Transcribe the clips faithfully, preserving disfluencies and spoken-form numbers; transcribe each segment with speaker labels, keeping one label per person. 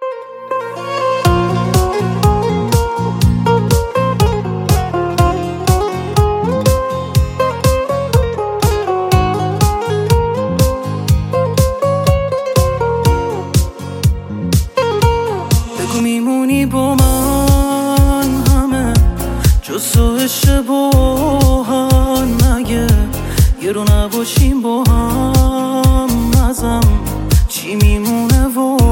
Speaker 1: میمونی با من همه جز تو اشتباهن، مگه یه رو نباشیم با هم ازم چی میمونه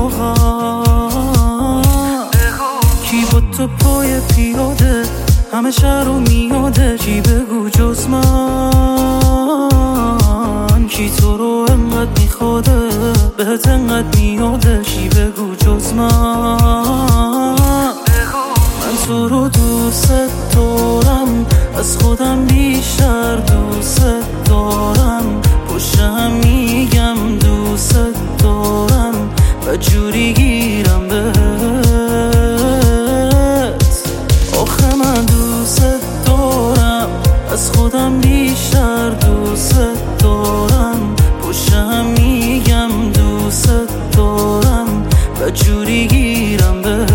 Speaker 1: واقعا؟ کی با تو پای پیاده همه شهر رو میاده، چی بگو جز من؟ کی تو رو انقدر میخواده بهت انقدر میاده، چی بگو جز من؟ من تو رو دوست دارم، از خودم بیشتر دوست دارم، پشتم میگم دوست دارم و جوری گیرم بهت. آخه من دوست دارم، از خودم بیشتر دوست دارم، پشتم میگم دوست دارم و جوری گیرم بهت.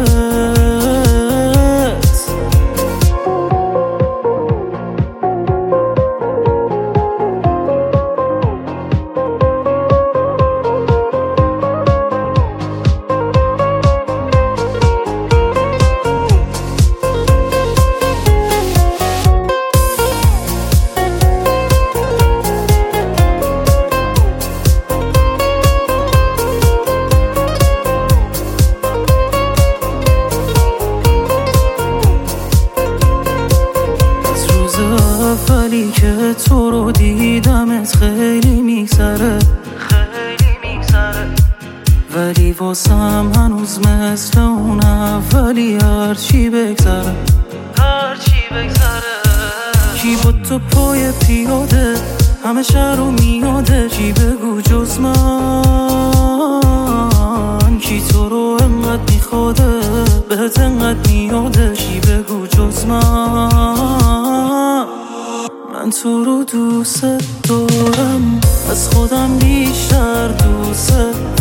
Speaker 1: اولی که تو رو دیدمت خیلی میگذره، خیلی میگذره، ولی واسم هنوز مثل اون اولی هرچی بگذره، هرچی بگذره. کی با تو پای پیاده همه شهر رو میاده، چی بگو جز من؟ کی تو رو انقدر میخواده بهت انقدر میاده، چی بگو جز من؟ من تو رو دوست دارم، از خودم بیشتر دوست